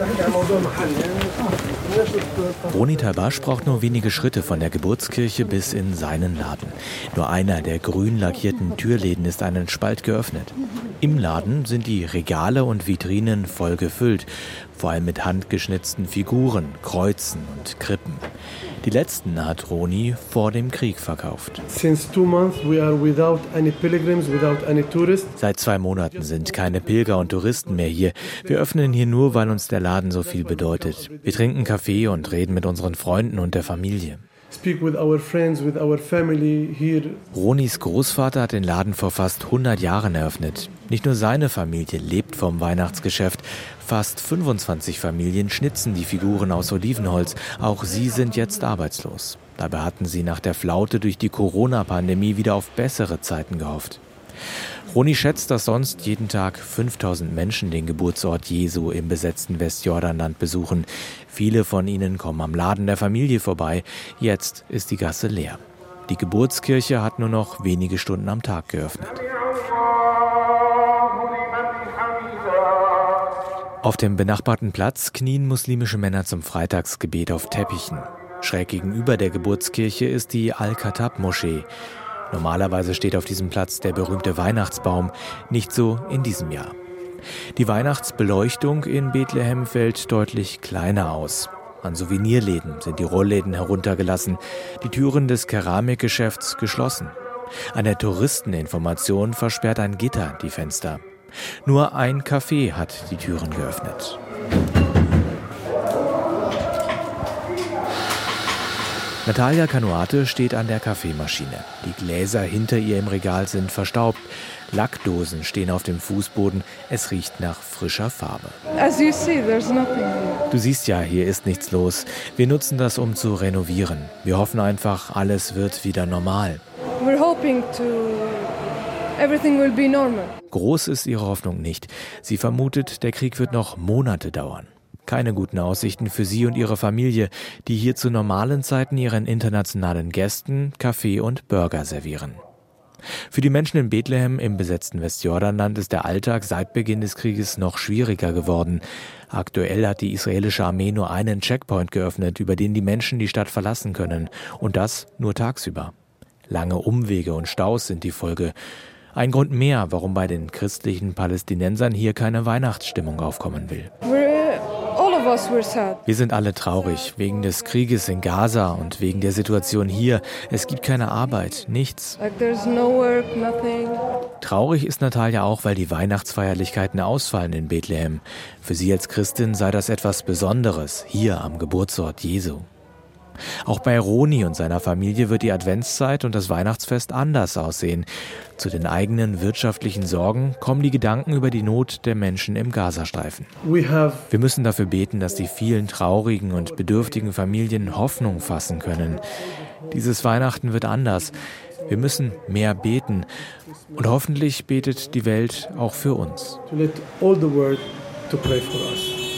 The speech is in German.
Roni Talbasch braucht nur wenige Schritte von der Geburtskirche bis in seinen Laden. Nur einer der grün lackierten Türläden ist einen Spalt geöffnet. Im Laden sind die Regale und Vitrinen voll gefüllt, vor allem mit handgeschnitzten Figuren, Kreuzen und Krippen. Die letzten hat Roni vor dem Krieg verkauft. Seit 2 Monaten sind keine Pilger und Touristen mehr hier. Wir öffnen hier nur, weil uns der Laden so viel bedeutet. Wir trinken Kaffee und reden mit unseren Freunden und der Familie. Ronis Großvater hat den Laden vor fast 100 Jahren eröffnet. Nicht nur seine Familie lebt vom Weihnachtsgeschäft. Fast 25 Familien schnitzen die Figuren aus Olivenholz. Auch sie sind jetzt arbeitslos. Dabei hatten sie nach der Flaute durch die Corona-Pandemie wieder auf bessere Zeiten gehofft. Roni schätzt, dass sonst jeden Tag 5000 Menschen den Geburtsort Jesu im besetzten Westjordanland besuchen. Viele von ihnen kommen am Laden der Familie vorbei. Jetzt ist die Gasse leer. Die Geburtskirche hat nur noch wenige Stunden am Tag geöffnet. Auf dem benachbarten Platz knien muslimische Männer zum Freitagsgebet auf Teppichen. Schräg gegenüber der Geburtskirche ist die Al-Khattab-Moschee. Normalerweise steht auf diesem Platz der berühmte Weihnachtsbaum, nicht so in diesem Jahr. Die Weihnachtsbeleuchtung in Bethlehem fällt deutlich kleiner aus. An Souvenirläden sind die Rollläden heruntergelassen, die Türen des Keramikgeschäfts geschlossen. Eine Touristeninformation versperrt ein Gitter die Fenster. Nur ein Café hat die Türen geöffnet. Natalia Kanuate steht an der Kaffeemaschine. Die Gläser hinter ihr im Regal sind verstaubt. Lackdosen stehen auf dem Fußboden. Es riecht nach frischer Farbe. Du siehst ja, hier ist nichts los. Wir nutzen das, um zu renovieren. Wir hoffen einfach, alles wird wieder normal. Groß ist ihre Hoffnung nicht. Sie vermutet, der Krieg wird noch Monate dauern. Keine guten Aussichten für sie und ihre Familie, die hier zu normalen Zeiten ihren internationalen Gästen Kaffee und Burger servieren. Für die Menschen in Bethlehem im besetzten Westjordanland ist der Alltag seit Beginn des Krieges noch schwieriger geworden. Aktuell hat die israelische Armee nur einen Checkpoint geöffnet, über den die Menschen die Stadt verlassen können. Und das nur tagsüber. Lange Umwege und Staus sind die Folge. Ein Grund mehr, warum bei den christlichen Palästinensern hier keine Weihnachtsstimmung aufkommen will. Wir sind alle traurig, wegen des Krieges in Gaza und wegen der Situation hier. Es gibt keine Arbeit, nichts. Traurig ist Natalia auch, weil die Weihnachtsfeierlichkeiten ausfallen in Bethlehem. Für sie als Christin sei das etwas Besonderes, hier am Geburtsort Jesu. Auch bei Roni und seiner Familie wird die Adventszeit und das Weihnachtsfest anders aussehen. Zu den eigenen wirtschaftlichen Sorgen kommen die Gedanken über die Not der Menschen im Gazastreifen. Wir müssen dafür beten, dass die vielen traurigen und bedürftigen Familien Hoffnung fassen können. Dieses Weihnachten wird anders. Wir müssen mehr beten. Und hoffentlich betet die Welt auch für uns. To let all the world to pray for us.